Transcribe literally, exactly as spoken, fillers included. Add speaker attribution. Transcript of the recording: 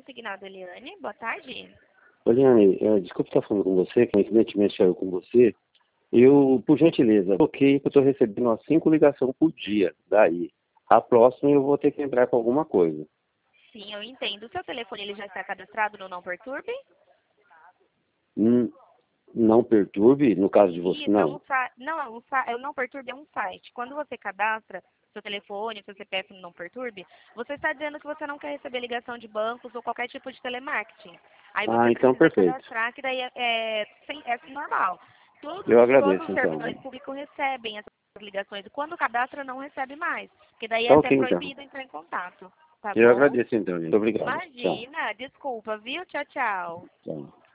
Speaker 1: consignado, Eliane. Boa tarde.
Speaker 2: Eliane, é, desculpe estar falando com você, que coincidentemente saiu com você. Eu, por gentileza, bloqueei que eu estou recebendo umas cinco ligações por dia. Daí, a próxima eu vou ter que entrar com alguma coisa.
Speaker 1: Sim, eu entendo. O seu telefone ele já está cadastrado no Não Perturbe?
Speaker 2: Hum, não perturbe, no caso de você,
Speaker 1: Isso, é um
Speaker 2: não.
Speaker 1: sa... não, é um sa... é o Não Perturbe é um site. Quando você cadastra seu telefone, seu C P F no Não Perturbe, você está dizendo que você não quer receber ligação de bancos ou qualquer tipo de telemarketing. Aí
Speaker 2: Ah,
Speaker 1: você
Speaker 2: então
Speaker 1: precisa
Speaker 2: perfeito.
Speaker 1: cadastrar, que daí é, é, sem... é normal. Todos,
Speaker 2: Eu
Speaker 1: todos
Speaker 2: agradeço,
Speaker 1: os
Speaker 2: então.
Speaker 1: servidores públicos recebem essas ligações. E quando cadastra, não recebe mais. Porque daí é
Speaker 2: Tá
Speaker 1: até
Speaker 2: ok, então.
Speaker 1: proibido entrar em contato. Tá
Speaker 2: Eu
Speaker 1: bom?
Speaker 2: agradeço, então, Eliane. Muito obrigado. Tchau.
Speaker 1: Imagina, desculpa, viu? Tchau, tchau.
Speaker 2: Tchau.